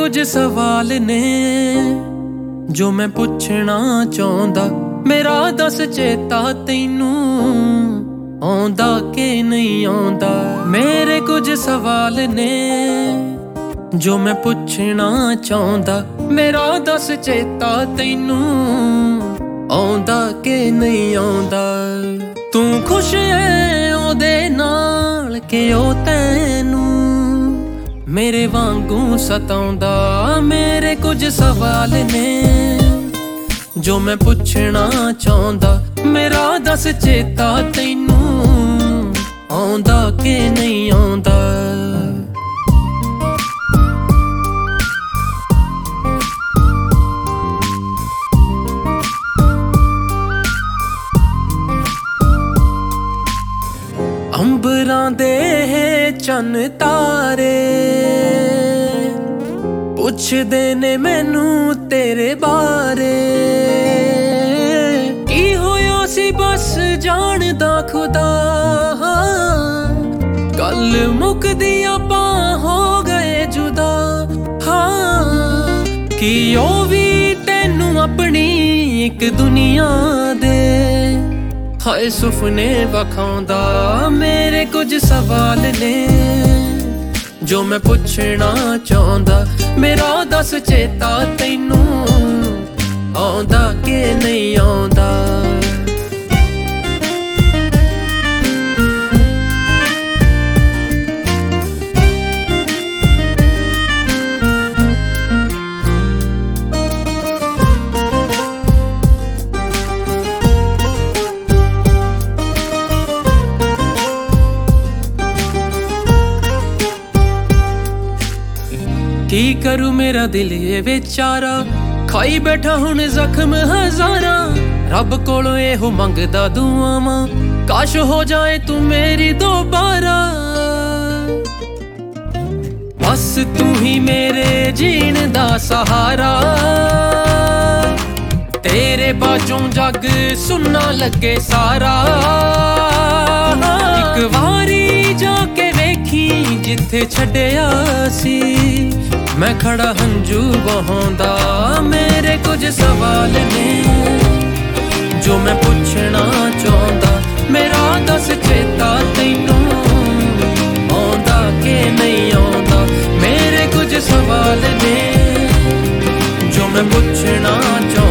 कुछ सवाल ने जो मैं पुछना चाहता। मेरा दस चेता तैनू आउंदा के नहीं आउंदा। मेरे कुछ सवाल ने जो मैं पुछना चाहता। मेरा दस चेता तैनू आउंदा के नहीं आउंदा। तू खुश है ओदे नाल के ओ तैनू मेरे वांगू सताउंदा। मेरे कुछ सवाल ने जो मैं पुछना चाहता। मेरा दस चेता तैनू आउंदा के नहीं आउंदा। अंबरां दे चन तारे पुछदे ने मैनू तेरे बारे। की होया सी बस जानदा खुदा। कल मुकदी आपां हो गए जुदा। हाँ कि ओ भी तैनू अपनी एक दुनिया दे हाय सुपने वखाउंदा। मेरे कुछ सवाल ने जो मैं पुछना चाहता। मेरा दस चेता तैनू आउंदा के नहीं आउंदा। की करूं मेरा दिल ये बेचारा। खाई बैठा हुण जख्म हजारा। रब कोलों एहो मंगदा दुआवां काश हो जाए तू मेरी दोबारा। बस तू ही मेरे जीण दा सहारा। तेरे बाजों जग सुनना लगे सारा। एक वारी जाके वेखी जिथे छड्डिया सी मैं खड़ा हंजू बहांदा। मेरे कुछ सवाल ने जो मैं पुछना चाहता। मेरा दस चेता तैनू आउंदा के नहीं आउंदा। मेरे कुछ सवाल ने जो मैं पुछना चाहता।